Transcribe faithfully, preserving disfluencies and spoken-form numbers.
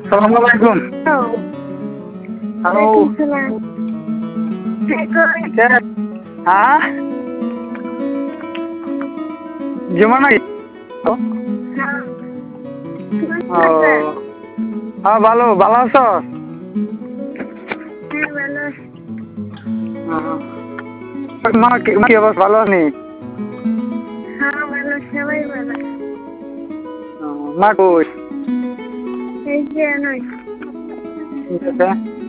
সালামু আলাইকুম। হ্যালো। হ্যাঁ জুমা নাকি? ও হ্যাঁ ভালো ভালো আছো? মা কি কি অবস্থা, ভালো আনি? মা কই?